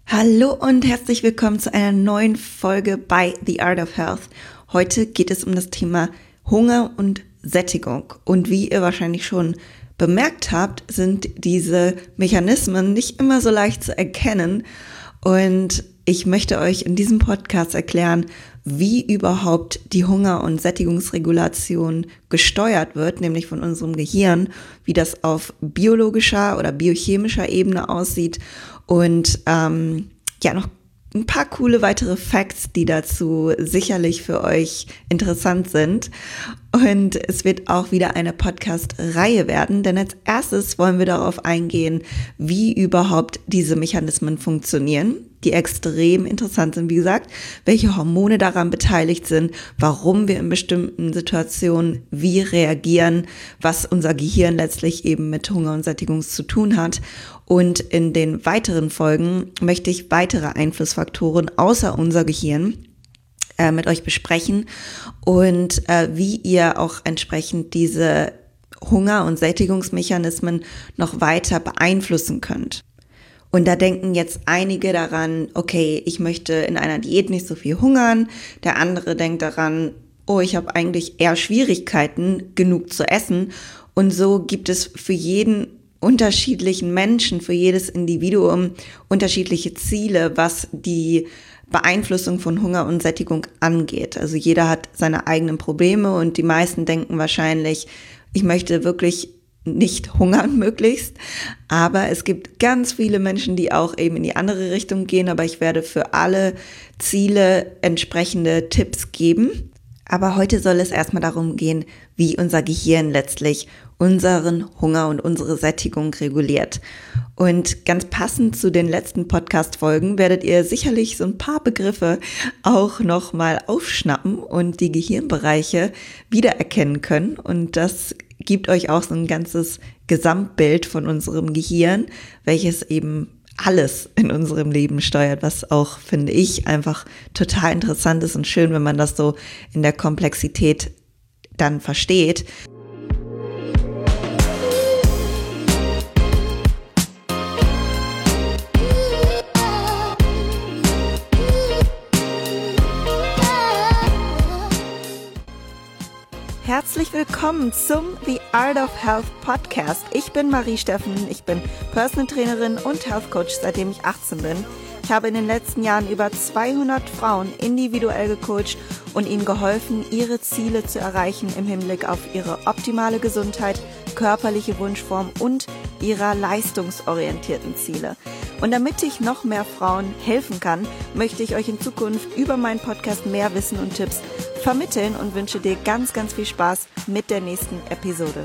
Hallo und herzlich willkommen zu einer neuen Folge bei The Art of Health. Heute geht es um das Thema Hunger und Sättigung. Und wie ihr wahrscheinlich schon bemerkt habt, sind diese Mechanismen nicht immer so leicht zu erkennen. Und ich möchte euch in diesem Podcast erklären, wie überhaupt die Hunger- und Sättigungsregulation gesteuert wird, nämlich von unserem Gehirn, wie das auf biologischer oder biochemischer Ebene aussieht und noch ein paar coole weitere Facts, die dazu sicherlich für euch interessant sind. Und es wird auch wieder eine Podcast-Reihe werden, denn als erstes wollen wir darauf eingehen, wie überhaupt diese Mechanismen funktionieren, die extrem interessant sind, wie gesagt, welche Hormone daran beteiligt sind, warum wir in bestimmten Situationen wie reagieren, was unser Gehirn letztlich eben mit Hunger und Sättigung zu tun hat. Und in den weiteren Folgen möchte ich weitere Einflussfaktoren außer unser Gehirn mit euch besprechen und wie ihr auch entsprechend diese Hunger- und Sättigungsmechanismen noch weiter beeinflussen könnt. Und da denken jetzt einige daran, okay, ich möchte in einer Diät nicht so viel hungern. Der andere denkt daran, oh, ich habe eigentlich eher Schwierigkeiten, genug zu essen. Und so gibt es für jeden unterschiedlichen Menschen, für jedes Individuum unterschiedliche Ziele, was die Beeinflussung von Hunger und Sättigung angeht. Also jeder hat seine eigenen Probleme und die meisten denken wahrscheinlich, ich möchte wirklich nicht hungern möglichst, aber es gibt ganz viele Menschen, die auch eben in die andere Richtung gehen, aber ich werde für alle Ziele entsprechende Tipps geben. Aber heute soll es erstmal darum gehen, wie unser Gehirn letztlich unseren Hunger und unsere Sättigung reguliert. Und ganz passend zu den letzten Podcast-Folgen werdet ihr sicherlich so ein paar Begriffe auch nochmal aufschnappen und die Gehirnbereiche wiedererkennen können. Und das gibt euch auch so ein ganzes Gesamtbild von unserem Gehirn, welches eben alles in unserem Leben steuert, was auch, finde ich, einfach total interessant ist und schön, wenn man das so in der Komplexität dann versteht. Herzlich willkommen zum The Art of Health Podcast. Ich bin Marie Steffen, ich bin Personal Trainerin und Health Coach, seitdem ich 18 bin. Ich habe in den letzten Jahren über 200 Frauen individuell gecoacht und ihnen geholfen, ihre Ziele zu erreichen im Hinblick auf ihre optimale Gesundheit, körperliche Wunschform und ihrer leistungsorientierten Ziele. Und damit ich noch mehr Frauen helfen kann, möchte ich euch in Zukunft über meinen Podcast mehr Wissen und Tipps vermitteln und wünsche dir ganz, ganz viel Spaß mit der nächsten Episode.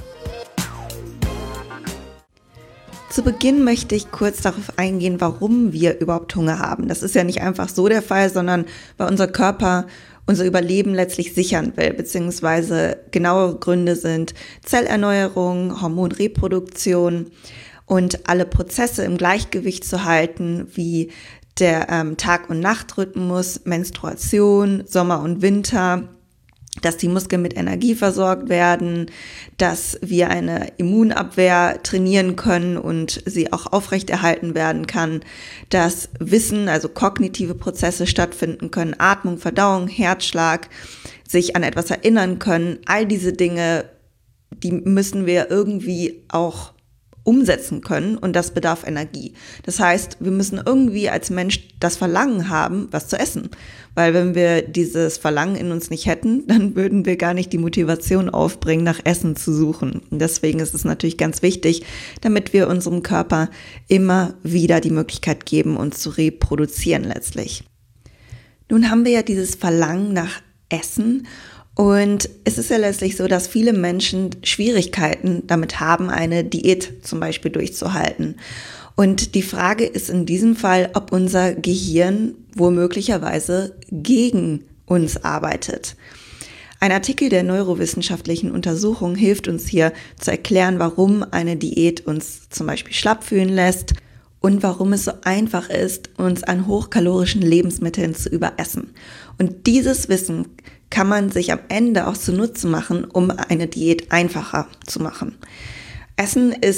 Zu Beginn möchte ich kurz darauf eingehen, warum wir überhaupt Hunger haben. Das ist ja nicht einfach so der Fall, sondern weil unser Körper unser Überleben letztlich sichern will, beziehungsweise genauere Gründe sind Zellerneuerung, Hormonreproduktion und alle Prozesse im Gleichgewicht zu halten, wie der Tag- und Nachtrhythmus, Menstruation, Sommer und Winter, dass die Muskeln mit Energie versorgt werden, dass wir eine Immunabwehr trainieren können und sie auch aufrechterhalten werden kann, dass Wissen, also kognitive Prozesse stattfinden können, Atmung, Verdauung, Herzschlag, sich an etwas erinnern können. All diese Dinge, die müssen wir irgendwie auch umsetzen können und das bedarf Energie. Das heißt, wir müssen irgendwie als Mensch das Verlangen haben, was zu essen. Weil wenn wir dieses Verlangen in uns nicht hätten, dann würden wir gar nicht die Motivation aufbringen, nach Essen zu suchen. Und deswegen ist es natürlich ganz wichtig, damit wir unserem Körper immer wieder die Möglichkeit geben, uns zu reproduzieren letztlich. Nun haben wir ja dieses Verlangen nach Essen. Und es ist ja letztlich so, dass viele Menschen Schwierigkeiten damit haben, eine Diät zum Beispiel durchzuhalten. Und die Frage ist in diesem Fall, ob unser Gehirn womöglicherweise gegen uns arbeitet. Ein Artikel der neurowissenschaftlichen Untersuchung hilft uns hier zu erklären, warum eine Diät uns zum Beispiel schlapp fühlen lässt und warum es so einfach ist, uns an hochkalorischen Lebensmitteln zu überessen. Und dieses Wissen kann man sich am Ende auch zunutze machen, um eine Diät einfacher zu machen. Essen ist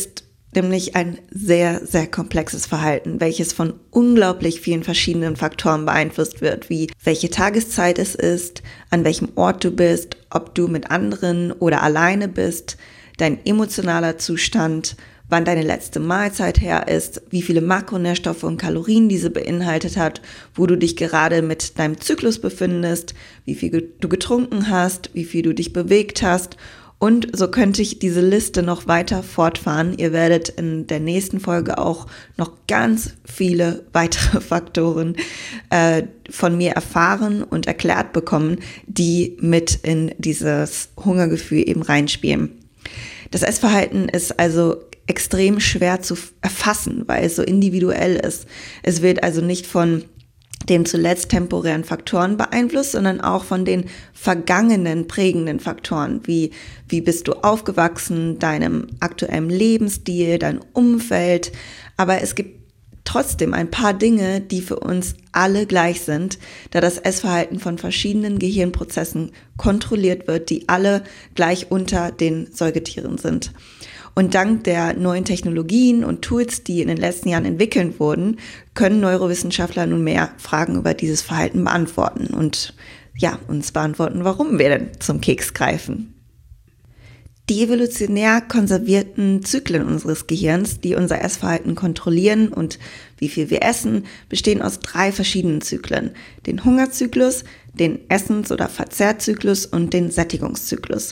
nämlich ein sehr, sehr komplexes Verhalten, welches von unglaublich vielen verschiedenen Faktoren beeinflusst wird, wie welche Tageszeit es ist, an welchem Ort du bist, ob du mit anderen oder alleine bist, dein emotionaler Zustand, wann deine letzte Mahlzeit her ist, wie viele Makronährstoffe und Kalorien diese beinhaltet hat, wo du dich gerade mit deinem Zyklus befindest, wie viel du getrunken hast, wie viel du dich bewegt hast. Und so könnte ich diese Liste noch weiter fortfahren. Ihr werdet in der nächsten Folge auch noch ganz viele weitere Faktoren von mir erfahren und erklärt bekommen, die mit in dieses Hungergefühl eben reinspielen. Das Essverhalten ist also extrem schwer zu erfassen, weil es so individuell ist. Es wird also nicht von den zuletzt temporären Faktoren beeinflusst, sondern auch von den vergangenen prägenden Faktoren, wie bist du aufgewachsen, deinem aktuellen Lebensstil, dein Umfeld. Aber es gibt trotzdem ein paar Dinge, die für uns alle gleich sind, da das Essverhalten von verschiedenen Gehirnprozessen kontrolliert wird, die alle gleich unter den Säugetieren sind. Und dank der neuen Technologien und Tools, die in den letzten Jahren entwickelt wurden, können Neurowissenschaftler nunmehr Fragen über dieses Verhalten beantworten und uns beantworten, warum wir denn zum Keks greifen. Die evolutionär konservierten Zyklen unseres Gehirns, die unser Essverhalten kontrollieren und wie viel wir essen, bestehen aus 3 verschiedenen Zyklen: den Hungerzyklus, den Essens- oder Verzehrzyklus und den Sättigungszyklus.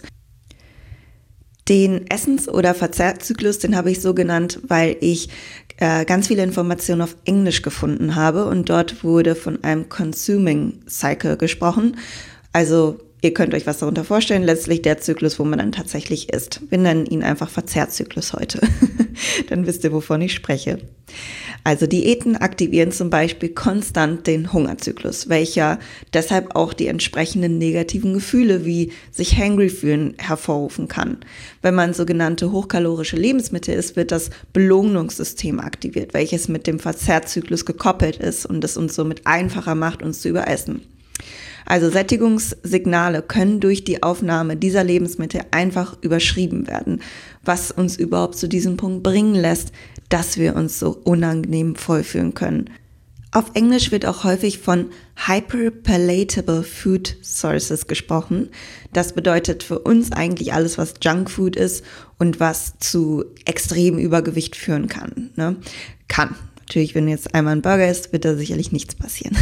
Den Essens- oder Verzehrzyklus, den habe ich so genannt, weil ich ganz viele Informationen auf Englisch gefunden habe und dort wurde von einem Consuming Cycle gesprochen. Also ihr könnt euch was darunter vorstellen, letztlich der Zyklus, wo man dann tatsächlich isst. Wir nennen ihn einfach Verzehrzyklus heute. Dann wisst ihr, wovon ich spreche. Also Diäten aktivieren zum Beispiel konstant den Hungerzyklus, welcher deshalb auch die entsprechenden negativen Gefühle wie sich hangry fühlen hervorrufen kann. Wenn man sogenannte hochkalorische Lebensmittel isst, wird das Belohnungssystem aktiviert, welches mit dem Verzehrzyklus gekoppelt ist und es uns somit einfacher macht, uns zu überessen. Also Sättigungssignale können durch die Aufnahme dieser Lebensmittel einfach überschrieben werden, was uns überhaupt zu diesem Punkt bringen lässt, dass wir uns so unangenehm vollfühlen können. Auf Englisch wird auch häufig von Hyperpalatable Food Sources gesprochen. Das bedeutet für uns eigentlich alles, was Junkfood ist und was zu extremem Übergewicht führen kann. Natürlich, wenn jetzt einmal ein Burger isst, wird da sicherlich nichts passieren.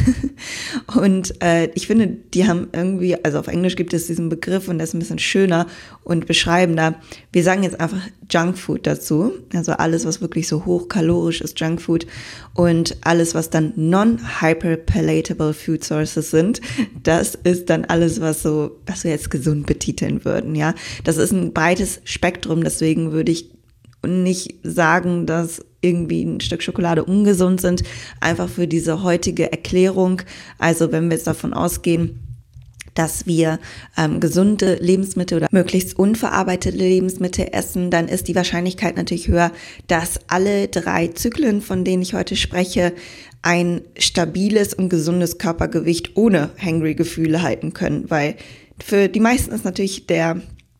Und ich finde, die haben irgendwie, also auf Englisch gibt es diesen Begriff und der ist ein bisschen schöner und beschreibender. Wir sagen jetzt einfach Junkfood dazu, also alles, was wirklich so hochkalorisch ist, Junkfood, und alles, was dann non-hyperpalatable Food Sources sind, das ist dann alles, was wir jetzt gesund betiteln würden, ja. Das ist ein breites Spektrum, deswegen würde ich nicht sagen, dass irgendwie ein Stück Schokolade ungesund sind, einfach für diese heutige Erklärung. Also wenn wir jetzt davon ausgehen, dass wir gesunde Lebensmittel oder möglichst unverarbeitete Lebensmittel essen, dann ist die Wahrscheinlichkeit natürlich höher, dass alle 3 Zyklen, von denen ich heute spreche, ein stabiles und gesundes Körpergewicht ohne Hangry-Gefühle halten können, weil für die meisten ist natürlich der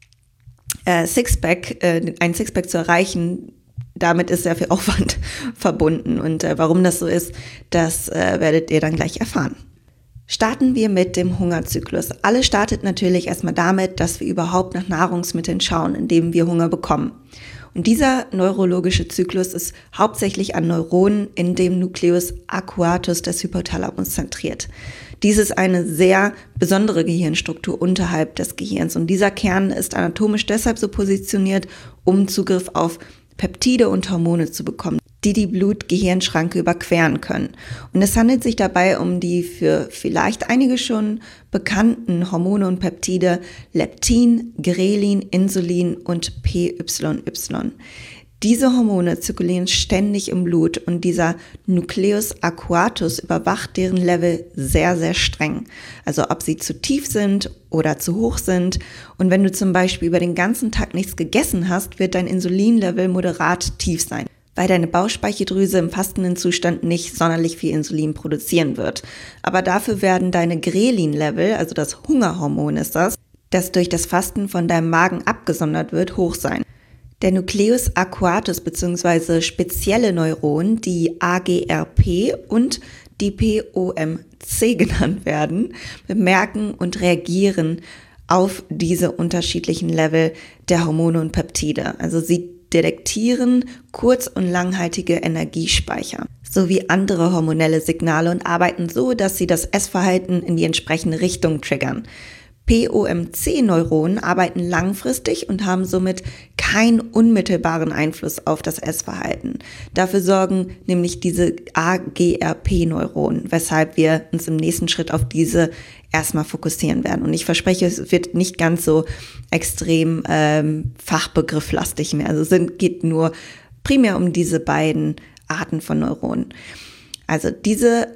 ein Sixpack zu erreichen, damit ist sehr viel Aufwand verbunden. Und warum das so ist, das werdet ihr dann gleich erfahren. Starten wir mit dem Hungerzyklus. Alles startet natürlich erstmal damit, dass wir überhaupt nach Nahrungsmitteln schauen, indem wir Hunger bekommen. Und dieser neurologische Zyklus ist hauptsächlich an Neuronen in dem Nucleus accuatus des Hypothalamus zentriert. Dies ist eine sehr besondere Gehirnstruktur unterhalb des Gehirns und dieser Kern ist anatomisch deshalb so positioniert, um Zugriff auf Peptide und Hormone zu bekommen, die die Blut-Gehirn-Schranke überqueren können. Und es handelt sich dabei um die für vielleicht einige schon bekannten Hormone und Peptide Leptin, Grelin, Insulin und PYY. Diese Hormone zirkulieren ständig im Blut und dieser Nucleus accuatus überwacht deren Level sehr, sehr streng. Also ob sie zu tief sind oder zu hoch sind. Und wenn du zum Beispiel über den ganzen Tag nichts gegessen hast, wird dein Insulinlevel moderat tief sein, weil deine Bauchspeicheldrüse im fastenden Zustand nicht sonderlich viel Insulin produzieren wird. Aber dafür werden deine Grelin-Level, also das Hungerhormon ist das durch das Fasten von deinem Magen abgesondert wird, hoch sein. Der Nucleus arcuatus bzw. spezielle Neuronen, die AGRP und die POMC genannt werden, bemerken und reagieren auf diese unterschiedlichen Level der Hormone und Peptide. Also sie detektieren kurz- und langhaltige Energiespeicher sowie andere hormonelle Signale und arbeiten so, dass sie das Essverhalten in die entsprechende Richtung triggern. POMC-Neuronen arbeiten langfristig und haben somit keinen unmittelbaren Einfluss auf das Essverhalten. Dafür sorgen nämlich diese AGRP-Neuronen, weshalb wir uns im nächsten Schritt auf diese erstmal fokussieren werden. Und ich verspreche, es wird nicht ganz so extrem fachbegrifflastig mehr. Also es geht nur primär um diese beiden Arten von Neuronen. Also diese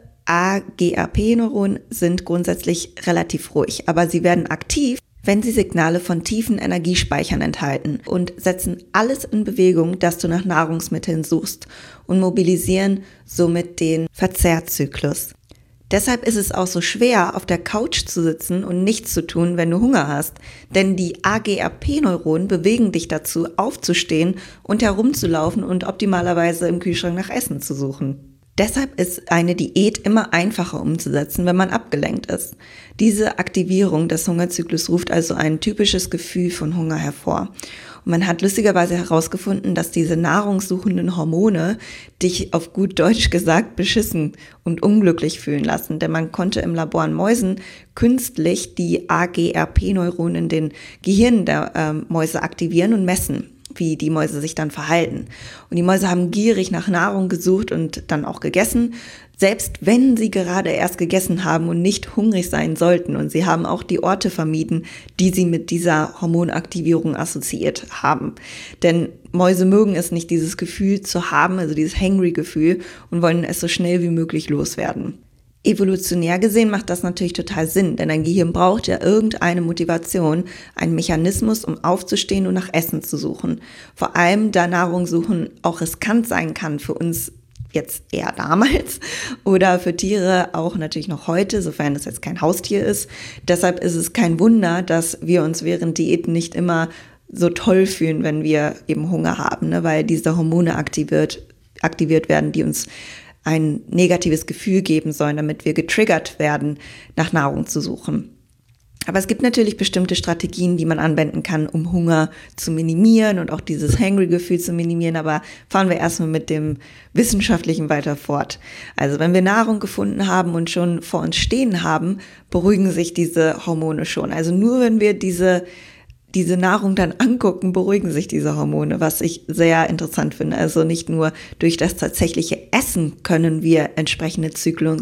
AGRP-Neuronen sind grundsätzlich relativ ruhig, aber sie werden aktiv, wenn sie Signale von tiefen Energiespeichern enthalten und setzen alles in Bewegung, dass du nach Nahrungsmitteln suchst und mobilisieren somit den Verzehrzyklus. Deshalb ist es auch so schwer, auf der Couch zu sitzen und nichts zu tun, wenn du Hunger hast. Denn die AGRP-Neuronen bewegen dich dazu, aufzustehen und herumzulaufen und optimalerweise im Kühlschrank nach Essen zu suchen. Deshalb ist eine Diät immer einfacher umzusetzen, wenn man abgelenkt ist. Diese Aktivierung des Hungerzyklus ruft also ein typisches Gefühl von Hunger hervor. Und man hat lustigerweise herausgefunden, dass diese nahrungssuchenden Hormone dich auf gut Deutsch gesagt beschissen und unglücklich fühlen lassen. Denn man konnte im Labor an Mäusen künstlich die AGRP-Neuronen in den Gehirnen der Mäuse aktivieren und messen, wie die Mäuse sich dann verhalten. Und die Mäuse haben gierig nach Nahrung gesucht und dann auch gegessen, selbst wenn sie gerade erst gegessen haben und nicht hungrig sein sollten. Und sie haben auch die Orte vermieden, die sie mit dieser Hormonaktivierung assoziiert haben. Denn Mäuse mögen es nicht, dieses Gefühl zu haben, also dieses Hangry-Gefühl, und wollen es so schnell wie möglich loswerden. Evolutionär gesehen macht das natürlich total Sinn, denn dein Gehirn braucht ja irgendeine Motivation, einen Mechanismus, um aufzustehen und nach Essen zu suchen. Vor allem, da Nahrung suchen auch riskant sein kann für uns jetzt eher damals oder für Tiere auch natürlich noch heute, sofern es jetzt kein Haustier ist. Deshalb ist es kein Wunder, dass wir uns während Diäten nicht immer so toll fühlen, wenn wir eben Hunger haben, ne? Weil diese Hormone aktiviert werden, die uns ein negatives Gefühl geben sollen, damit wir getriggert werden, nach Nahrung zu suchen. Aber es gibt natürlich bestimmte Strategien, die man anwenden kann, um Hunger zu minimieren und auch dieses Hangry-Gefühl zu minimieren. Aber fahren wir erstmal mit dem Wissenschaftlichen weiter fort. Also wenn wir Nahrung gefunden haben und schon vor uns stehen haben, beruhigen sich diese Hormone schon. Also nur wenn wir diese Nahrung dann angucken, beruhigen sich diese Hormone, was ich sehr interessant finde. Also nicht nur durch das tatsächliche Essen können wir entsprechende Zyklen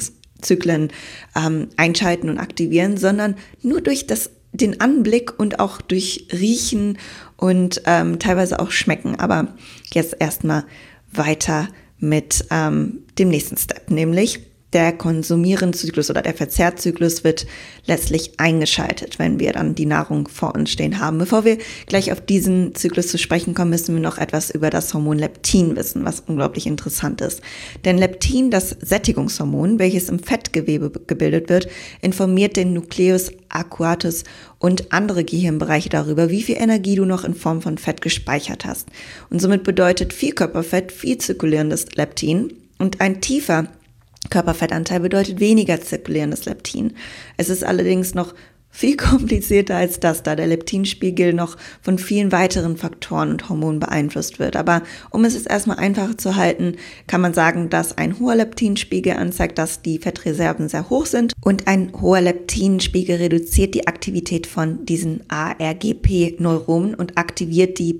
einschalten und aktivieren, sondern nur durch den Anblick und auch durch Riechen und teilweise auch Schmecken. Aber jetzt erstmal weiter mit dem nächsten Step, nämlich der Konsumierenzyklus oder der Verzehrzyklus wird letztlich eingeschaltet, wenn wir dann die Nahrung vor uns stehen haben. Bevor wir gleich auf diesen Zyklus zu sprechen kommen, müssen wir noch etwas über das Hormon Leptin wissen, was unglaublich interessant ist. Denn Leptin, das Sättigungshormon, welches im Fettgewebe gebildet wird, informiert den Nucleus arcuatus und andere Gehirnbereiche darüber, wie viel Energie du noch in Form von Fett gespeichert hast. Und somit bedeutet viel Körperfett viel zirkulierendes Leptin und ein tiefer Körperfettanteil bedeutet weniger zirkulierendes Leptin. Es ist allerdings noch viel komplizierter als das, da der Leptinspiegel noch von vielen weiteren Faktoren und Hormonen beeinflusst wird. Aber um es jetzt erstmal einfacher zu halten, kann man sagen, dass ein hoher Leptinspiegel anzeigt, dass die Fettreserven sehr hoch sind und ein hoher Leptinspiegel reduziert die Aktivität von diesen ARGP-Neuronen und aktiviert die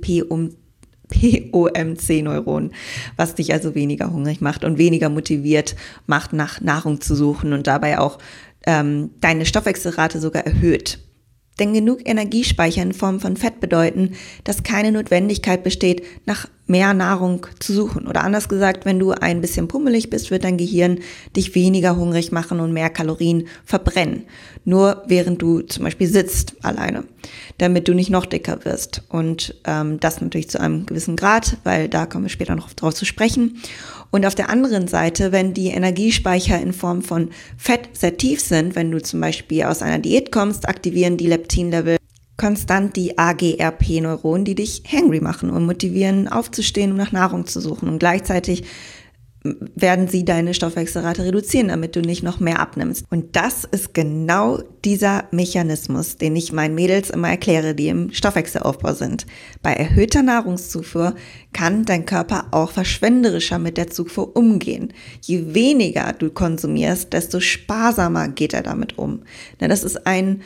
POMC-Neuronen, was dich also weniger hungrig macht und weniger motiviert macht, nach Nahrung zu suchen und dabei auch deine Stoffwechselrate sogar erhöht. Denn genug Energiespeicher in Form von Fett bedeuten, dass keine Notwendigkeit besteht, nach mehr Nahrung zu suchen. Oder anders gesagt, wenn du ein bisschen pummelig bist, wird dein Gehirn dich weniger hungrig machen und mehr Kalorien verbrennen. Nur während du zum Beispiel sitzt alleine, damit du nicht noch dicker wirst. Und das natürlich zu einem gewissen Grad, weil da kommen wir später noch drauf zu sprechen. Und auf der anderen Seite, wenn die Energiespeicher in Form von Fett sehr tief sind, wenn du zum Beispiel aus einer Diät kommst, aktivieren die Leptinlevel konstant die AGRP-Neuronen, die dich hangry machen und motivieren, aufzustehen, um nach Nahrung zu suchen. Und gleichzeitig werden sie deine Stoffwechselrate reduzieren, damit du nicht noch mehr abnimmst. Und das ist genau dieser Mechanismus, den ich meinen Mädels immer erkläre, die im Stoffwechselaufbau sind. Bei erhöhter Nahrungszufuhr kann dein Körper auch verschwenderischer mit der Zufuhr umgehen. Je weniger du konsumierst, desto sparsamer geht er damit um. Das ist ein,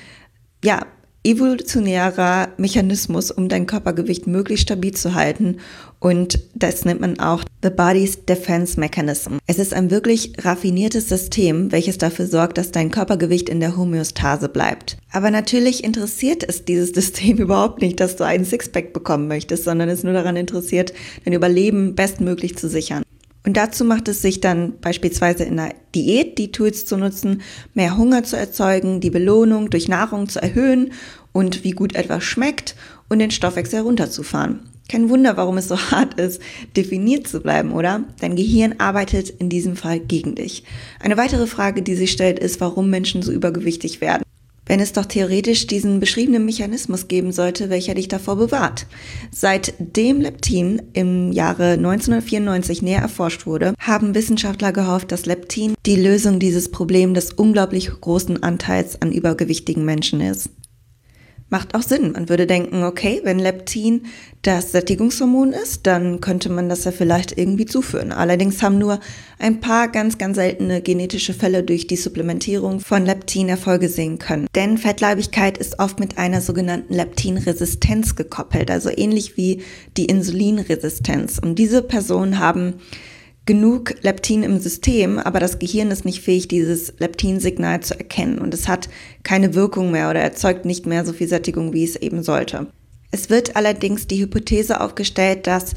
evolutionärer Mechanismus, um dein Körpergewicht möglichst stabil zu halten, und das nennt man auch the body's defense mechanism. Es ist ein wirklich raffiniertes System, welches dafür sorgt, dass dein Körpergewicht in der Homöostase bleibt. Aber natürlich interessiert es dieses System überhaupt nicht, dass du einen Sixpack bekommen möchtest, sondern ist nur daran interessiert, dein Überleben bestmöglich zu sichern. Und dazu macht es sich dann beispielsweise in einer Diät, die Tools zu nutzen, mehr Hunger zu erzeugen, die Belohnung durch Nahrung zu erhöhen und wie gut etwas schmeckt und den Stoffwechsel herunterzufahren. Kein Wunder, warum es so hart ist, definiert zu bleiben, oder? Dein Gehirn arbeitet in diesem Fall gegen dich. Eine weitere Frage, die sich stellt, ist, warum Menschen so übergewichtig werden. Wenn es doch theoretisch diesen beschriebenen Mechanismus geben sollte, welcher dich davor bewahrt. Seitdem Leptin im Jahre 1994 näher erforscht wurde, haben Wissenschaftler gehofft, dass Leptin die Lösung dieses Problems des unglaublich großen Anteils an übergewichtigen Menschen ist. Macht auch Sinn. Man würde denken, okay, wenn Leptin das Sättigungshormon ist, dann könnte man das ja vielleicht irgendwie zuführen. Allerdings haben nur ein paar ganz, ganz seltene genetische Fälle durch die Supplementierung von Leptin Erfolge sehen können. Denn Fettleibigkeit ist oft mit einer sogenannten Leptinresistenz gekoppelt, also ähnlich wie die Insulinresistenz. Und diese Personen haben genug Leptin im System, aber das Gehirn ist nicht fähig, dieses Leptinsignal zu erkennen, und es hat keine Wirkung mehr oder erzeugt nicht mehr so viel Sättigung, wie es eben sollte. Es wird allerdings die Hypothese aufgestellt, dass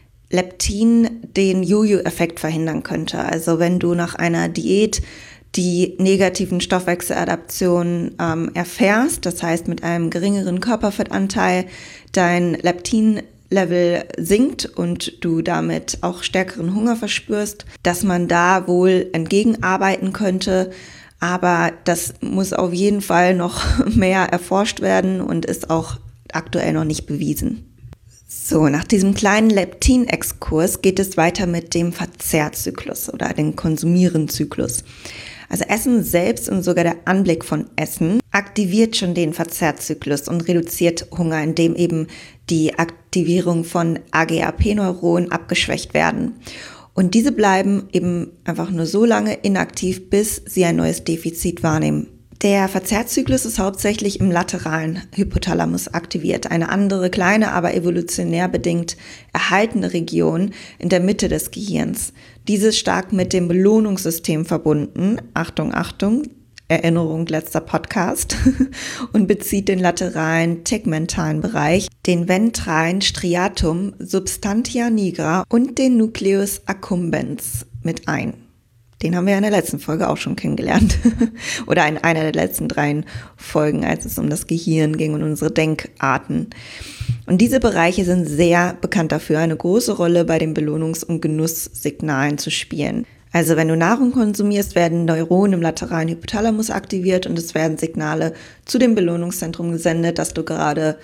Leptin den Jojo-Effekt verhindern könnte. Also wenn du nach einer Diät die negativen Stoffwechseladaptionen erfährst, das heißt mit einem geringeren Körperfettanteil dein Leptinlevel sinkt und du damit auch stärkeren Hunger verspürst, dass man da wohl entgegenarbeiten könnte, aber das muss auf jeden Fall noch mehr erforscht werden und ist auch aktuell noch nicht bewiesen. So, nach diesem kleinen Leptin-Exkurs geht es weiter mit dem Verzehrzyklus oder dem Konsumieren-Zyklus. Also Essen selbst und sogar der Anblick von Essen aktiviert schon den Verzehrzyklus und reduziert Hunger, indem eben die Aktivierung von AGRP-Neuronen abgeschwächt werden. Und diese bleiben eben einfach nur so lange inaktiv, bis sie ein neues Defizit wahrnehmen. Der Verzehrzyklus ist hauptsächlich im lateralen Hypothalamus aktiviert, eine andere kleine, aber evolutionär bedingt erhaltene Region in der Mitte des Gehirns. Diese ist stark mit dem Belohnungssystem verbunden, Achtung, Achtung, Erinnerung letzter Podcast, und bezieht den lateralen tegmentalen Bereich, den ventralen Striatum substantia nigra und den Nucleus accumbens mit ein. Den haben wir in der letzten Folge auch schon kennengelernt. Oder in einer der letzten 3 Folgen, als es um das Gehirn ging und unsere Denkarten. Und diese Bereiche sind sehr bekannt dafür, eine große Rolle bei den Belohnungs- und Genusssignalen zu spielen. Also wenn du Nahrung konsumierst, werden Neuronen im lateralen Hypothalamus aktiviert und es werden Signale zu dem Belohnungszentrum gesendet, dass du gerade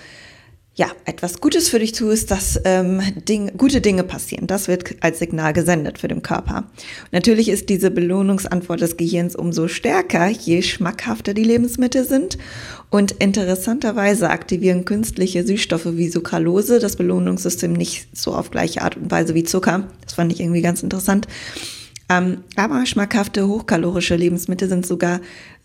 etwas Gutes für dich tust, dass gute Dinge passieren. Das wird als Signal gesendet für den Körper. Und natürlich ist diese Belohnungsantwort des Gehirns umso stärker, je schmackhafter die Lebensmittel sind. Und interessanterweise aktivieren künstliche Süßstoffe wie Sucralose das Belohnungssystem nicht so auf gleiche Art und Weise wie Zucker. Das fand ich irgendwie ganz interessant. Aber schmackhafte, hochkalorische Lebensmittel sind sogar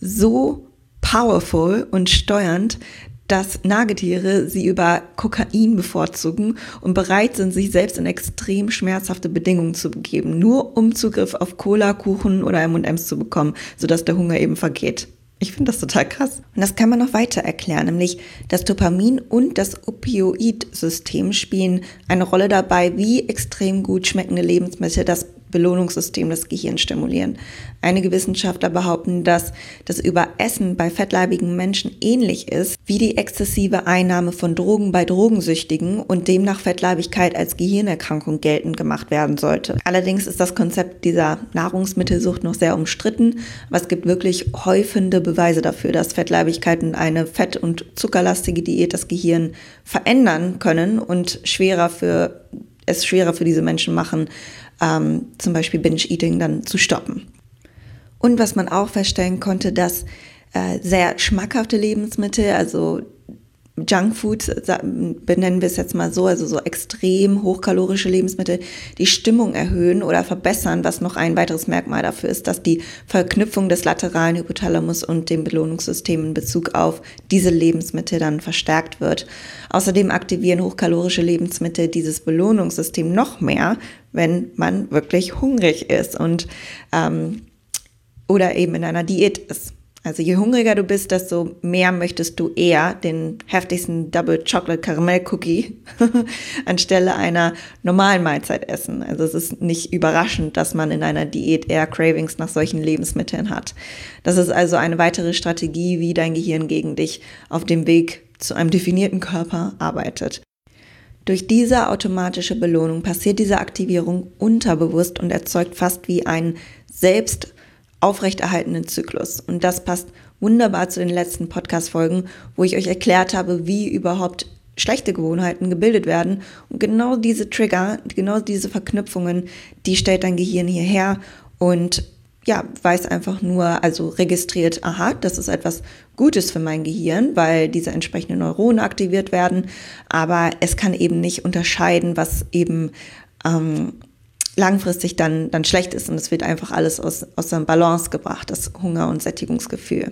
so powerful und steuernd, dass Nagetiere sie über Kokain bevorzugen und bereit sind, sich selbst in extrem schmerzhafte Bedingungen zu begeben, nur um Zugriff auf Cola, Kuchen oder M&M's zu bekommen, sodass der Hunger eben vergeht. Ich finde das total krass. Und das kann man noch weiter erklären, nämlich das Dopamin und das Opioidsystem spielen eine Rolle dabei, wie extrem gut schmeckende Lebensmittel das Belohnungssystem des Gehirns stimulieren. Einige Wissenschaftler behaupten, dass das Überessen bei fettleibigen Menschen ähnlich ist wie die exzessive Einnahme von Drogen bei Drogensüchtigen und demnach Fettleibigkeit als Gehirnerkrankung geltend gemacht werden sollte. Allerdings ist das Konzept dieser Nahrungsmittelsucht noch sehr umstritten, aber es gibt wirklich häufende Beweise dafür, dass Fettleibigkeit und eine fett- und zuckerlastige Diät das Gehirn verändern können und es schwerer für diese Menschen machen, zum Beispiel Binge-Eating dann zu stoppen. Und was man auch feststellen konnte, dass sehr schmackhafte Lebensmittel, also Junkfood, benennen wir es jetzt mal so, also so extrem hochkalorische Lebensmittel, die Stimmung erhöhen oder verbessern, was noch ein weiteres Merkmal dafür ist, dass die Verknüpfung des lateralen Hypothalamus und dem Belohnungssystem in Bezug auf diese Lebensmittel dann verstärkt wird. Außerdem aktivieren hochkalorische Lebensmittel dieses Belohnungssystem noch mehr, wenn man wirklich hungrig ist und oder eben in einer Diät ist. Also je hungriger du bist, desto mehr möchtest du eher den heftigsten Double Chocolate Caramel Cookie anstelle einer normalen Mahlzeit essen. Also es ist nicht überraschend, dass man in einer Diät eher Cravings nach solchen Lebensmitteln hat. Das ist also eine weitere Strategie, wie dein Gehirn gegen dich auf dem Weg zu einem definierten Körper arbeitet. Durch diese automatische Belohnung passiert diese Aktivierung unterbewusst und erzeugt fast wie einen selbst aufrechterhaltenden Zyklus. Und das passt wunderbar zu den letzten Podcast-Folgen, wo ich euch erklärt habe, wie überhaupt schlechte Gewohnheiten gebildet werden. Und genau diese Trigger, genau diese Verknüpfungen, die stellt dein Gehirn hierher und ja, weiß einfach nur, also registriert, aha, das ist etwas Gutes für mein Gehirn, weil diese entsprechenden Neuronen aktiviert werden. Aber es kann eben nicht unterscheiden, was eben langfristig dann schlecht ist und es wird einfach alles aus der Balance gebracht, das Hunger- und Sättigungsgefühl.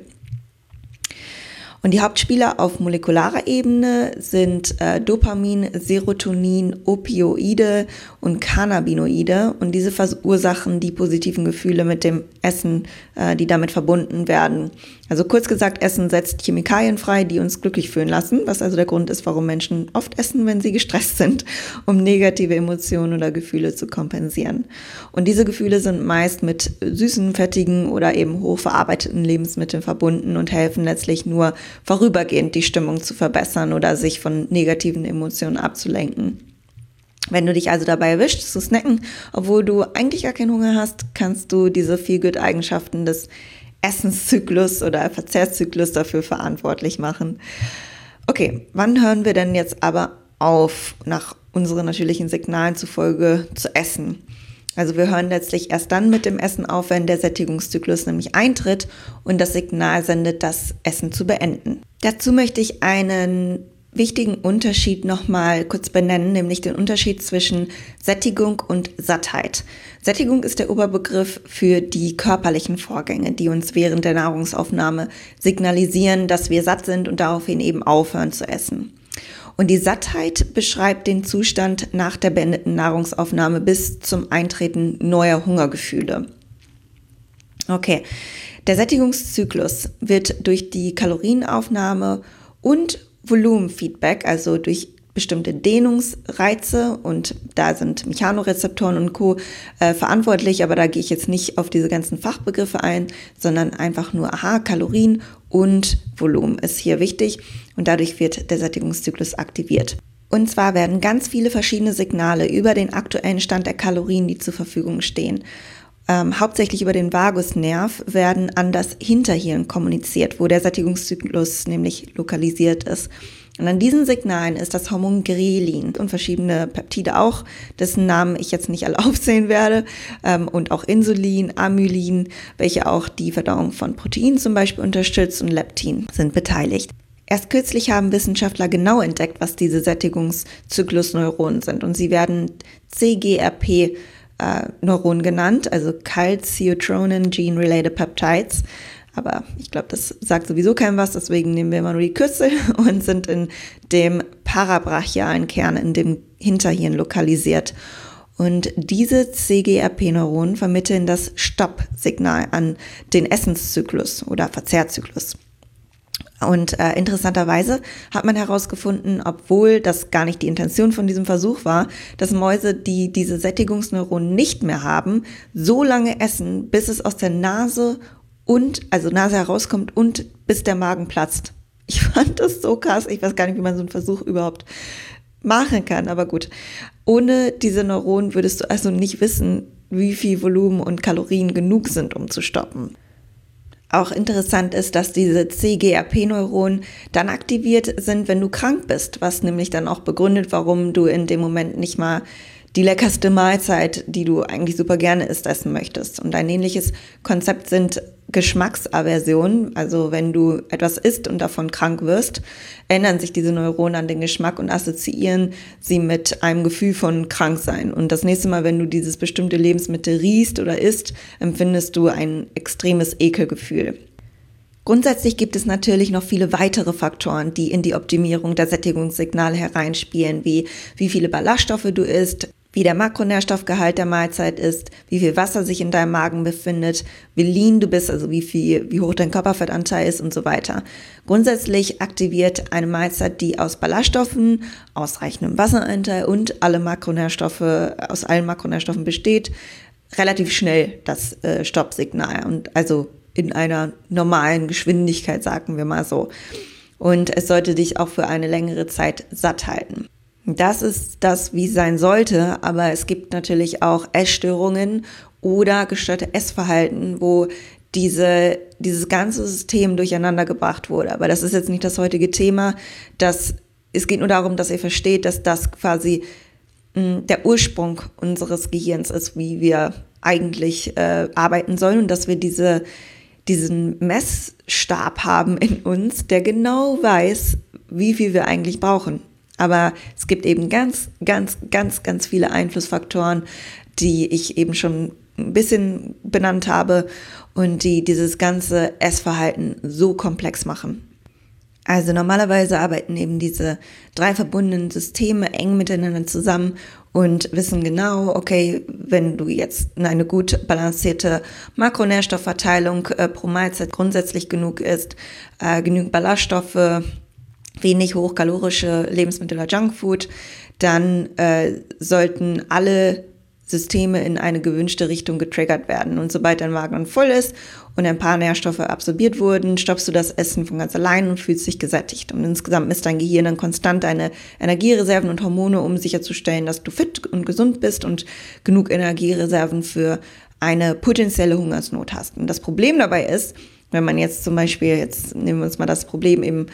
Und die Hauptspieler auf molekularer Ebene sind Dopamin, Serotonin, Opioide und Cannabinoide. Und diese verursachen die positiven Gefühle mit dem Essen, die damit verbunden werden. Also kurz gesagt, Essen setzt Chemikalien frei, die uns glücklich fühlen lassen, was also der Grund ist, warum Menschen oft essen, wenn sie gestresst sind, um negative Emotionen oder Gefühle zu kompensieren. Und diese Gefühle sind meist mit süßen, fettigen oder eben hochverarbeiteten Lebensmitteln verbunden und helfen letztlich nur vorübergehend die Stimmung zu verbessern oder sich von negativen Emotionen abzulenken. Wenn du dich also dabei erwischt, zu snacken, obwohl du eigentlich gar keinen Hunger hast, kannst du diese Feel-Good-Eigenschaften des Essenszyklus oder Verzehrszyklus dafür verantwortlich machen. Okay, wann hören wir denn jetzt aber auf, nach unseren natürlichen Signalen zufolge zu essen? Also wir hören letztlich erst dann mit dem Essen auf, wenn der Sättigungszyklus nämlich eintritt und das Signal sendet, das Essen zu beenden. Dazu möchte ich einen wichtigen Unterschied nochmal kurz benennen, nämlich den Unterschied zwischen Sättigung und Sattheit. Sättigung ist der Oberbegriff für die körperlichen Vorgänge, die uns während der Nahrungsaufnahme signalisieren, dass wir satt sind und daraufhin eben aufhören zu essen. Und die Sattheit beschreibt den Zustand nach der beendeten Nahrungsaufnahme bis zum Eintreten neuer Hungergefühle. Okay, der Sättigungszyklus wird durch die Kalorienaufnahme und Volumenfeedback, also durch bestimmte Dehnungsreize, und da sind Mechanorezeptoren und Co. Verantwortlich, aber da gehe ich jetzt nicht auf diese ganzen Fachbegriffe ein, sondern einfach nur, Kalorien und Volumen ist hier wichtig und dadurch wird der Sättigungszyklus aktiviert. Und zwar werden ganz viele verschiedene Signale über den aktuellen Stand der Kalorien, die zur Verfügung stehen, hauptsächlich über den Vagusnerv, werden an das Hinterhirn kommuniziert, wo der Sättigungszyklus nämlich lokalisiert ist. Und an diesen Signalen ist das Hormon Grelin und verschiedene Peptide auch, dessen Namen ich jetzt nicht alle aufzählen werde, und auch Insulin, Amylin, welche auch die Verdauung von Proteinen zum Beispiel unterstützt, und Leptin sind beteiligt. Erst kürzlich haben Wissenschaftler genau entdeckt, was diese Sättigungszyklusneuronen sind, und sie werden CGRP Neuronen genannt, also Calciotronin Gene-Related Peptides. Aber ich glaube, das sagt sowieso keinem was, deswegen nehmen wir immer nur die Kürzel, und sind in dem parabrachialen Kern, in dem Hinterhirn lokalisiert. Und diese CGRP-Neuronen vermitteln das Stopp-Signal an den Essenszyklus oder Verzehrzyklus. Und interessanterweise hat man herausgefunden, obwohl das gar nicht die Intention von diesem Versuch war, dass Mäuse, die diese Sättigungsneuronen nicht mehr haben, so lange essen, bis es aus der Nase herauskommt und bis der Magen platzt. Ich fand das so krass. Ich weiß gar nicht, wie man so einen Versuch überhaupt machen kann, aber gut. Ohne diese Neuronen würdest du also nicht wissen, wie viel Volumen und Kalorien genug sind, um zu stoppen. Auch interessant ist, dass diese CGRP-Neuronen dann aktiviert sind, wenn du krank bist, was nämlich dann auch begründet, warum du in dem Moment nicht mal die leckerste Mahlzeit, die du eigentlich super gerne isst, essen möchtest. Und ein ähnliches Konzept sind Geschmacksaversionen. Also wenn du etwas isst und davon krank wirst, ändern sich diese Neuronen an den Geschmack und assoziieren sie mit einem Gefühl von Kranksein. Und das nächste Mal, wenn du dieses bestimmte Lebensmittel riechst oder isst, empfindest du ein extremes Ekelgefühl. Grundsätzlich gibt es natürlich noch viele weitere Faktoren, die in die Optimierung der Sättigungssignale hereinspielen, wie viele Ballaststoffe du isst, wie der Makronährstoffgehalt der Mahlzeit ist, wie viel Wasser sich in deinem Magen befindet, wie lean du bist, also wie hoch dein Körperfettanteil ist und so weiter. Grundsätzlich aktiviert eine Mahlzeit, die aus Ballaststoffen, ausreichendem Wasseranteil und aus allen Makronährstoffen besteht, relativ schnell das Stoppsignal und also in einer normalen Geschwindigkeit, sagen wir mal so. Und es sollte dich auch für eine längere Zeit satt halten. Das ist das, wie es sein sollte, aber es gibt natürlich auch Essstörungen oder gestörte Essverhalten, wo dieses ganze System durcheinander gebracht wurde. Aber das ist jetzt nicht das heutige Thema. Es geht nur darum, dass ihr versteht, dass das quasi der Ursprung unseres Gehirns ist, wie wir eigentlich arbeiten sollen und dass wir diesen Messstab haben in uns, der genau weiß, wie viel wir eigentlich brauchen. Aber es gibt eben ganz, ganz, ganz, ganz viele Einflussfaktoren, die ich eben schon ein bisschen benannt habe und die dieses ganze Essverhalten so komplex machen. Also normalerweise arbeiten eben diese 3 verbundenen Systeme eng miteinander zusammen und wissen genau, okay, wenn du jetzt eine gut balancierte Makronährstoffverteilung pro Mahlzeit grundsätzlich genug isst, genügend Ballaststoffe, wenig hochkalorische Lebensmittel oder Junkfood, dann sollten alle Systeme in eine gewünschte Richtung getriggert werden. Und sobald dein Magen dann voll ist und ein paar Nährstoffe absorbiert wurden, stoppst du das Essen von ganz allein und fühlst dich gesättigt. Und insgesamt misst dein Gehirn dann konstant deine Energiereserven und Hormone, um sicherzustellen, dass du fit und gesund bist und genug Energiereserven für eine potenzielle Hungersnot hast. Und das Problem dabei ist, wenn man jetzt zum Beispiel, jetzt nehmen wir uns mal das Problem eben,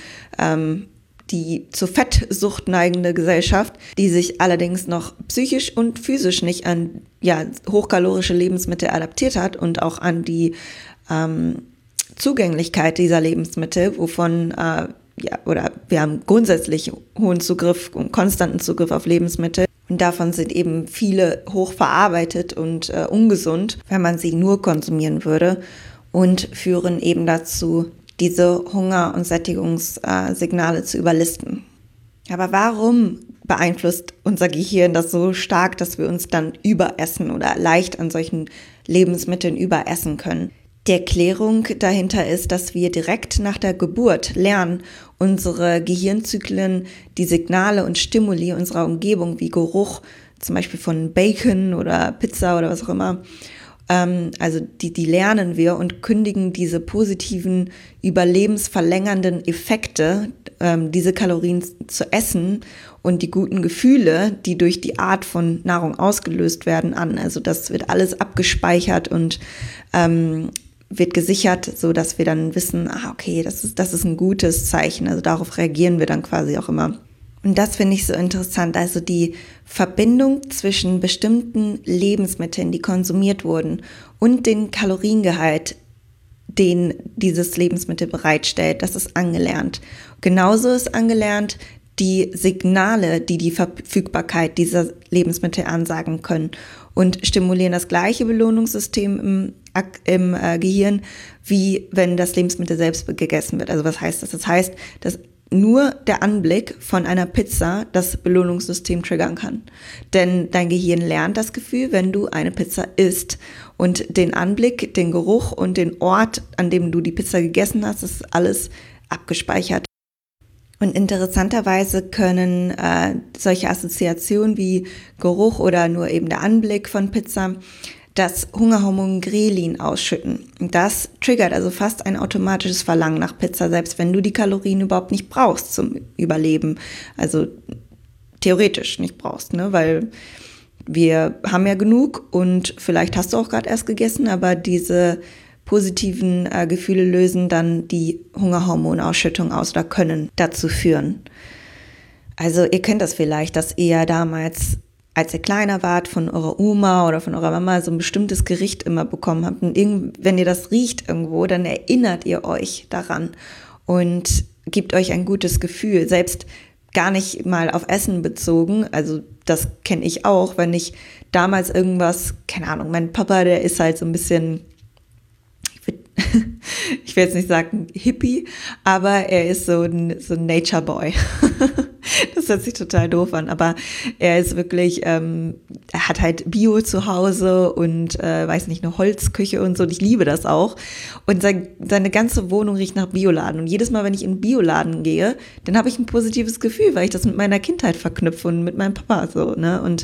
die zur Fettsucht neigende Gesellschaft, die sich allerdings noch psychisch und physisch nicht an hochkalorische Lebensmittel adaptiert hat und auch an die Zugänglichkeit dieser Lebensmittel, wovon wir haben grundsätzlich hohen Zugriff und konstanten Zugriff auf Lebensmittel. Und davon sind eben viele hochverarbeitet und ungesund, wenn man sie nur konsumieren würde und führen eben dazu, diese Hunger- und Sättigungssignale zu überlisten. Aber warum beeinflusst unser Gehirn das so stark, dass wir uns dann überessen oder leicht an solchen Lebensmitteln überessen können? Die Erklärung dahinter ist, dass wir direkt nach der Geburt lernen, unsere Gehirnzyklen, die Signale und Stimuli unserer Umgebung wie Geruch, zum Beispiel von Bacon oder Pizza oder was auch immer, also die lernen wir und kündigen diese positiven, überlebensverlängernden Effekte, diese Kalorien zu essen und die guten Gefühle, die durch die Art von Nahrung ausgelöst werden, an. Also das wird alles abgespeichert und wird gesichert, so dass wir dann wissen, okay, das ist ein gutes Zeichen. Also darauf reagieren wir dann quasi auch immer. Und das finde ich so interessant, also die Verbindung zwischen bestimmten Lebensmitteln, die konsumiert wurden, und den Kaloriengehalt, den dieses Lebensmittel bereitstellt, das ist angelernt. Genauso ist angelernt die Signale, die die Verfügbarkeit dieser Lebensmittel ansagen können und stimulieren das gleiche Belohnungssystem im Gehirn, wie wenn das Lebensmittel selbst gegessen wird. Also was heißt das? Das heißt, dass nur der Anblick von einer Pizza das Belohnungssystem triggern kann. Denn dein Gehirn lernt das Gefühl, wenn du eine Pizza isst. Und den Anblick, den Geruch und den Ort, an dem du die Pizza gegessen hast, ist alles abgespeichert. Und interessanterweise können solche Assoziationen wie Geruch oder nur eben der Anblick von Pizza das Hungerhormon Grelin ausschütten. Und das triggert also fast ein automatisches Verlangen nach Pizza, selbst wenn du die Kalorien überhaupt nicht brauchst zum Überleben. Also theoretisch nicht brauchst, ne? Weil wir haben ja genug und vielleicht hast du auch gerade erst gegessen, aber diese positiven Gefühle lösen dann die Hungerhormonausschüttung aus oder können dazu führen. Also ihr kennt das vielleicht, dass ihr damals, als ihr kleiner wart, von eurer Oma oder von eurer Mama so ein bestimmtes Gericht immer bekommen habt. Und wenn ihr das riecht irgendwo, dann erinnert ihr euch daran und gebt euch ein gutes Gefühl, selbst gar nicht mal auf Essen bezogen. Also das kenne ich auch, wenn ich damals irgendwas, keine Ahnung, mein Papa, der ist halt so ein bisschen, ich will jetzt nicht sagen Hippie, aber er ist so ein Nature Boy. Das hört sich total doof an, aber er ist wirklich, er hat halt Bio zu Hause und weiß nicht, eine Holzküche und so, und ich liebe das auch. Und seine ganze Wohnung riecht nach Bioladen, und jedes Mal, wenn ich in einen Bioladen gehe, dann habe ich ein positives Gefühl, weil ich das mit meiner Kindheit verknüpfe und mit meinem Papa so, ne? Und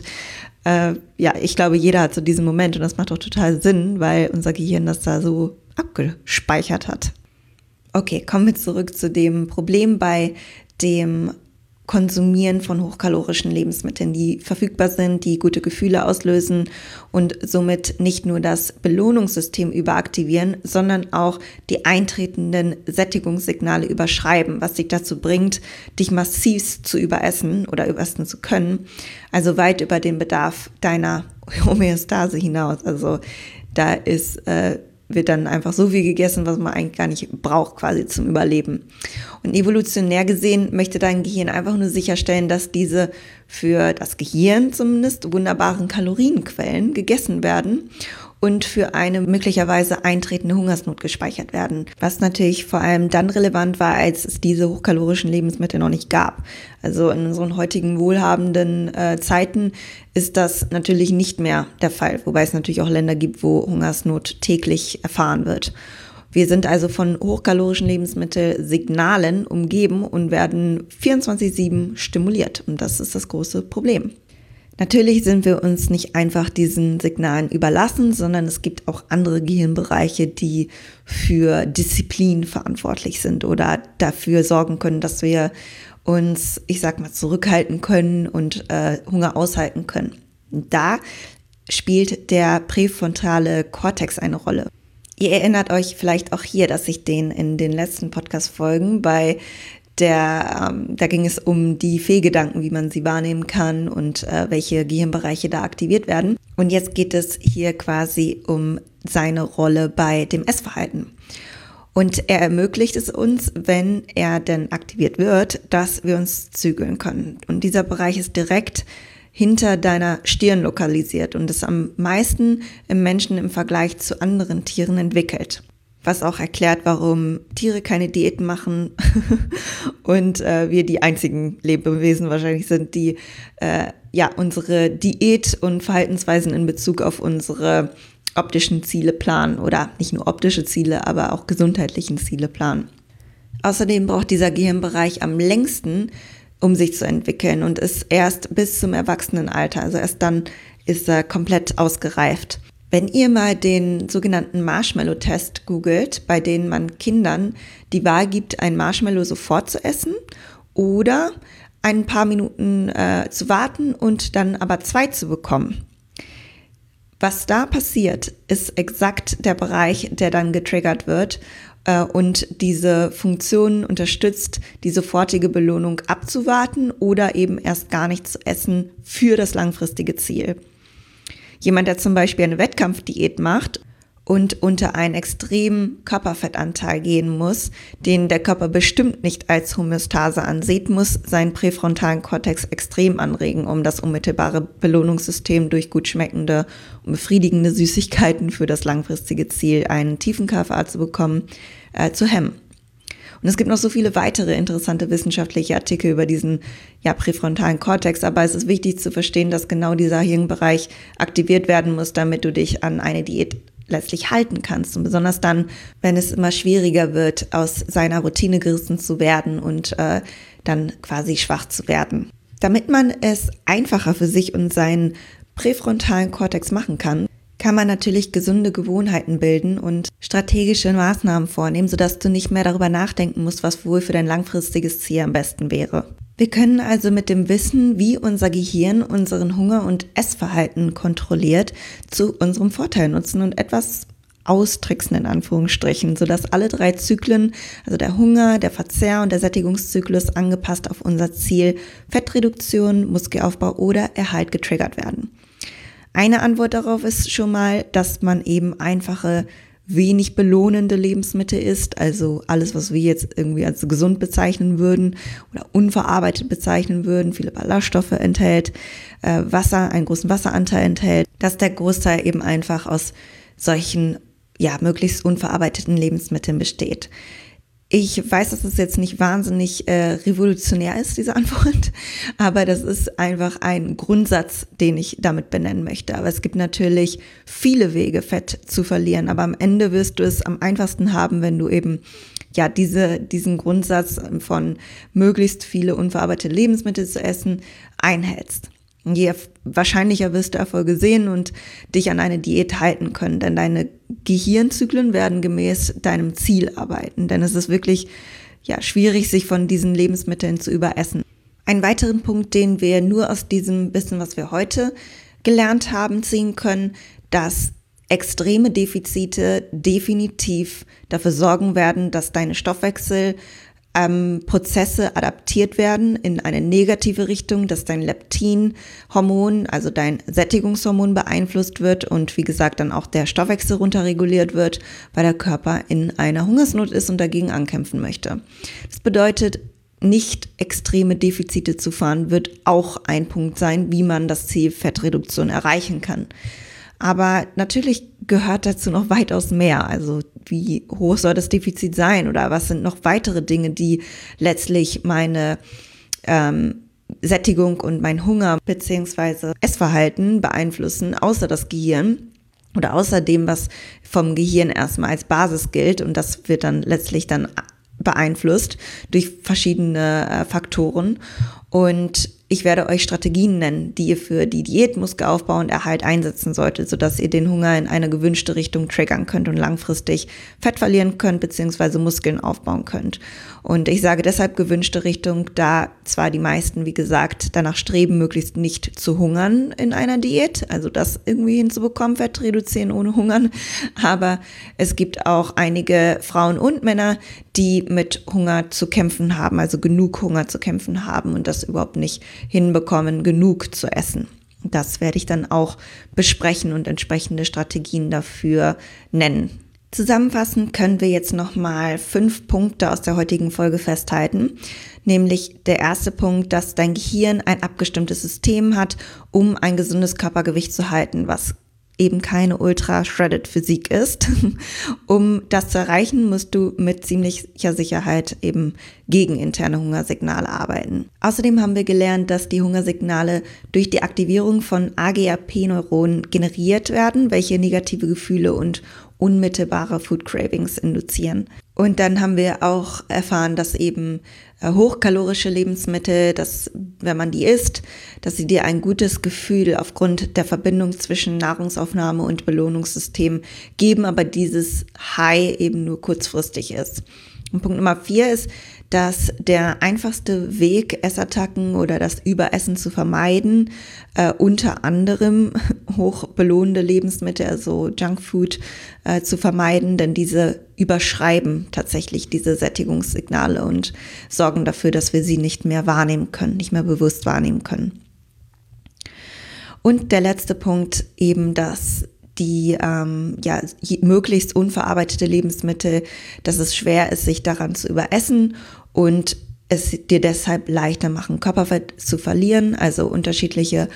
ja, ich glaube, jeder hat so diesen Moment, und das macht auch total Sinn, weil unser Gehirn das da so abgespeichert hat. Okay, kommen wir zurück zu dem Problem bei dem Konsumieren von hochkalorischen Lebensmitteln, die verfügbar sind, die gute Gefühle auslösen und somit nicht nur das Belohnungssystem überaktivieren, sondern auch die eintretenden Sättigungssignale überschreiben, was dich dazu bringt, dich massiv zu überessen oder überessen zu können, also weit über den Bedarf deiner Homöostase hinaus. Also da wird dann einfach so viel gegessen, was man eigentlich gar nicht braucht, quasi zum Überleben. Und evolutionär gesehen möchte dein Gehirn einfach nur sicherstellen, dass diese für das Gehirn zumindest wunderbaren Kalorienquellen gegessen werden und für eine möglicherweise eintretende Hungersnot gespeichert werden. Was natürlich vor allem dann relevant war, als es diese hochkalorischen Lebensmittel noch nicht gab. Also in unseren heutigen wohlhabenden Zeiten ist das natürlich nicht mehr der Fall, wobei es natürlich auch Länder gibt, wo Hungersnot täglich erfahren wird. Wir sind also von hochkalorischen Lebensmittelsignalen umgeben und werden 24/7 stimuliert, und das ist das große Problem. Natürlich sind wir uns nicht einfach diesen Signalen überlassen, sondern es gibt auch andere Gehirnbereiche, die für Disziplin verantwortlich sind oder dafür sorgen können, dass wir uns, ich sag mal, zurückhalten können und Hunger aushalten können. Und da spielt der präfrontale Kortex eine Rolle. Ihr erinnert euch vielleicht auch hier, dass ich den in den letzten Podcast-Folgen da ging es um die Fehlgedanken, wie man sie wahrnehmen kann und welche Gehirnbereiche da aktiviert werden. Und jetzt geht es hier quasi um seine Rolle bei dem Essverhalten. Und er ermöglicht es uns, wenn er denn aktiviert wird, dass wir uns zügeln können. Und dieser Bereich ist direkt hinter deiner Stirn lokalisiert und ist am meisten im Menschen im Vergleich zu anderen Tieren entwickelt. Was auch erklärt, warum Tiere keine Diäten machen und wir die einzigen Lebewesen wahrscheinlich sind, die unsere Diät und Verhaltensweisen in Bezug auf unsere optischen Ziele planen, oder nicht nur optische Ziele, aber auch gesundheitlichen Ziele planen. Außerdem braucht dieser Gehirnbereich am längsten, um sich zu entwickeln, und ist erst bis zum Erwachsenenalter, also erst dann ist er komplett ausgereift. Wenn ihr mal den sogenannten Marshmallow-Test googelt, bei dem man Kindern die Wahl gibt, ein Marshmallow sofort zu essen oder ein paar Minuten zu warten und dann aber 2 zu bekommen. Was da passiert, ist exakt der Bereich, der dann getriggert wird und diese Funktion unterstützt, die sofortige Belohnung abzuwarten oder eben erst gar nicht zu essen für das langfristige Ziel. Jemand, der zum Beispiel eine Wettkampfdiät macht und unter einen extremen Körperfettanteil gehen muss, den der Körper bestimmt nicht als Homöostase ansieht, muss seinen präfrontalen Kortex extrem anregen, um das unmittelbare Belohnungssystem durch gut schmeckende und befriedigende Süßigkeiten für das langfristige Ziel, einen tiefen KFA zu bekommen, zu hemmen. Und es gibt noch so viele weitere interessante wissenschaftliche Artikel über diesen präfrontalen Kortex, aber es ist wichtig zu verstehen, dass genau dieser Hirnbereich aktiviert werden muss, damit du dich an eine Diät letztlich halten kannst. Und besonders dann, wenn es immer schwieriger wird, aus seiner Routine gerissen zu werden und dann quasi schwach zu werden. Damit man es einfacher für sich und seinen präfrontalen Kortex machen kann man natürlich gesunde Gewohnheiten bilden und strategische Maßnahmen vornehmen, sodass du nicht mehr darüber nachdenken musst, was wohl für dein langfristiges Ziel am besten wäre. Wir können also mit dem Wissen, wie unser Gehirn unseren Hunger- und Essverhalten kontrolliert, zu unserem Vorteil nutzen und etwas austricksen in Anführungsstrichen, sodass alle 3 Zyklen, also der Hunger, der Verzehr und der Sättigungszyklus, angepasst auf unser Ziel Fettreduktion, Muskelaufbau oder Erhalt getriggert werden. Eine Antwort darauf ist schon mal, dass man eben einfache, wenig belohnende Lebensmittel isst, also alles, was wir jetzt irgendwie als gesund bezeichnen würden oder unverarbeitet bezeichnen würden, viele Ballaststoffe enthält, Wasser, einen großen Wasseranteil enthält, dass der Großteil eben einfach aus solchen, möglichst unverarbeiteten Lebensmitteln besteht. Ich weiß, dass es jetzt nicht wahnsinnig revolutionär ist, diese Antwort, aber das ist einfach ein Grundsatz, den ich damit benennen möchte. Aber es gibt natürlich viele Wege, Fett zu verlieren, aber am Ende wirst du es am einfachsten haben, wenn du eben diesen Grundsatz von möglichst viele unverarbeitete Lebensmittel zu essen einhältst. Je wahrscheinlicher wirst du Erfolge sehen und dich an eine Diät halten können, denn deine Gehirnzyklen werden gemäß deinem Ziel arbeiten, denn es ist wirklich schwierig, sich von diesen Lebensmitteln zu überessen. Einen weiteren Punkt, den wir nur aus diesem Wissen, was wir heute gelernt haben, ziehen können, dass extreme Defizite definitiv dafür sorgen werden, dass deine Stoffwechselprozesse adaptiert werden in eine negative Richtung, dass dein Leptinhormon, also dein Sättigungshormon, beeinflusst wird und wie gesagt dann auch der Stoffwechsel runterreguliert wird, weil der Körper in einer Hungersnot ist und dagegen ankämpfen möchte. Das bedeutet, nicht extreme Defizite zu fahren, wird auch ein Punkt sein, wie man das Ziel Fettreduktion erreichen kann. Aber natürlich gehört dazu noch weitaus mehr. Also wie hoch soll das Defizit sein oder was sind noch weitere Dinge, die letztlich meine Sättigung und mein Hunger bzw. Essverhalten beeinflussen, außer das Gehirn oder außer dem, was vom Gehirn erstmal als Basis gilt. Und das wird dann letztlich dann beeinflusst durch verschiedene Faktoren. Und ich werde euch Strategien nennen, die ihr für die Diät, Muskelaufbau und Erhalt einsetzen solltet, sodass ihr den Hunger in eine gewünschte Richtung triggern könnt und langfristig Fett verlieren könnt bzw. Muskeln aufbauen könnt. Und ich sage deshalb gewünschte Richtung, da zwar die meisten, wie gesagt, danach streben, möglichst nicht zu hungern in einer Diät, also das irgendwie hinzubekommen, Fett reduzieren ohne Hungern, aber es gibt auch einige Frauen und Männer, die mit Hunger zu kämpfen haben, also genug Hunger zu kämpfen haben und das überhaupt nicht hinbekommen, genug zu essen. Das werde ich dann auch besprechen und entsprechende Strategien dafür nennen. Zusammenfassend können wir jetzt nochmal 5 Punkte aus der heutigen Folge festhalten. Nämlich der erste Punkt, dass dein Gehirn ein abgestimmtes System hat, um ein gesundes Körpergewicht zu halten, was eben keine ultra-shredded Physik ist. Um das zu erreichen, musst du mit ziemlicher Sicherheit eben gegen interne Hungersignale arbeiten. Außerdem haben wir gelernt, dass die Hungersignale durch die Aktivierung von AGAP-Neuronen generiert werden, welche negative Gefühle und unmittelbare Food Cravings induzieren. Und dann haben wir auch erfahren, dass eben hochkalorische Lebensmittel, dass wenn man die isst, dass sie dir ein gutes Gefühl aufgrund der Verbindung zwischen Nahrungsaufnahme und Belohnungssystem geben, aber dieses High eben nur kurzfristig ist. Und Punkt Nummer 4 ist, dass der einfachste Weg, Essattacken oder das Überessen zu vermeiden, unter anderem hochbelohnende Lebensmittel, also Junkfood, zu vermeiden, denn diese überschreiben tatsächlich diese Sättigungssignale und sorgen dafür, dass wir sie nicht mehr wahrnehmen können, nicht mehr bewusst wahrnehmen können. Und der letzte Punkt eben, dass die möglichst unverarbeitete Lebensmittel, dass es schwer ist, sich daran zu überessen und es dir deshalb leichter machen, Körperfett zu verlieren, also unterschiedliche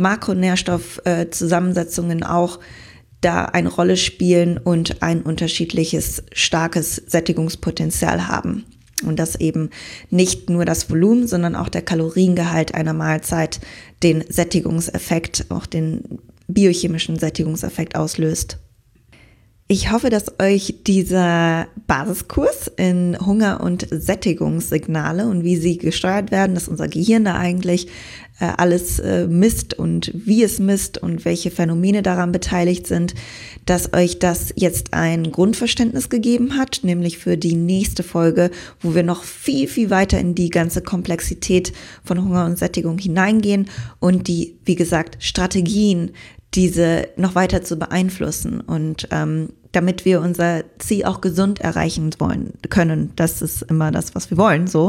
Makronährstoffzusammensetzungen auch da eine Rolle spielen und ein unterschiedliches starkes Sättigungspotenzial haben. Und dass eben nicht nur das Volumen, sondern auch der Kaloriengehalt einer Mahlzeit den Sättigungseffekt, auch den biochemischen Sättigungseffekt auslöst. Ich hoffe, dass euch dieser Basiskurs in Hunger- und Sättigungssignale und wie sie gesteuert werden, dass unser Gehirn da eigentlich alles misst und wie es misst und welche Phänomene daran beteiligt sind, dass euch das jetzt ein Grundverständnis gegeben hat, nämlich für die nächste Folge, wo wir noch viel, viel weiter in die ganze Komplexität von Hunger und Sättigung hineingehen und die, wie gesagt, Strategien, diese noch weiter zu beeinflussen und damit wir unser Ziel auch gesund erreichen können. Das ist immer das, was wir wollen, so.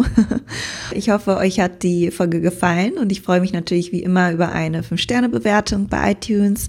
Ich hoffe, euch hat die Folge gefallen und ich freue mich natürlich wie immer über eine 5-Sterne-Bewertung bei iTunes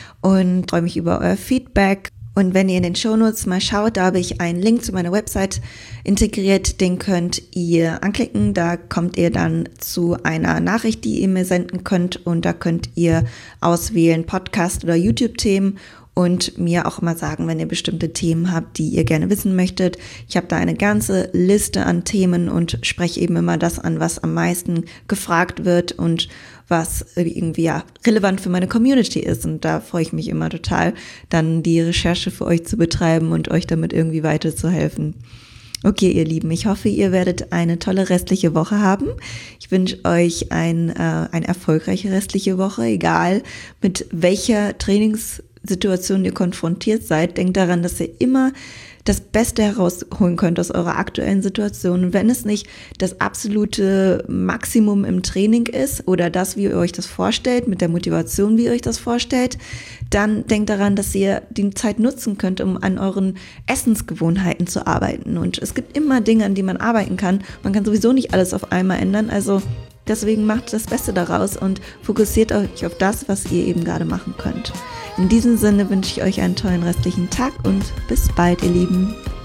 und freue mich über euer Feedback. Und wenn ihr in den Shownotes mal schaut, da habe ich einen Link zu meiner Website integriert, den könnt ihr anklicken. Da kommt ihr dann zu einer Nachricht, die ihr mir senden könnt und da könnt ihr auswählen Podcast- oder YouTube-Themen und mir auch immer sagen, wenn ihr bestimmte Themen habt, die ihr gerne wissen möchtet. Ich habe da eine ganze Liste an Themen und spreche eben immer das an, was am meisten gefragt wird und was irgendwie ja relevant für meine Community ist. Und da freue ich mich immer total, dann die Recherche für euch zu betreiben und euch damit irgendwie weiterzuhelfen. Okay, ihr Lieben, ich hoffe, ihr werdet eine tolle restliche Woche haben. Ich wünsche euch eine erfolgreiche restliche Woche, egal mit welcher Trainingssituation ihr konfrontiert seid. Denkt daran, dass ihr immer das Beste herausholen könnt aus eurer aktuellen Situation. Und wenn es nicht das absolute Maximum im Training ist oder das, wie ihr euch das vorstellt, mit der Motivation, wie ihr euch das vorstellt, dann denkt daran, dass ihr die Zeit nutzen könnt, um an euren Essensgewohnheiten zu arbeiten. Und es gibt immer Dinge, an die man arbeiten kann. Man kann sowieso nicht alles auf einmal ändern. Also deswegen macht das Beste daraus und fokussiert euch auf das, was ihr eben gerade machen könnt. In diesem Sinne wünsche ich euch einen tollen restlichen Tag und bis bald, ihr Lieben.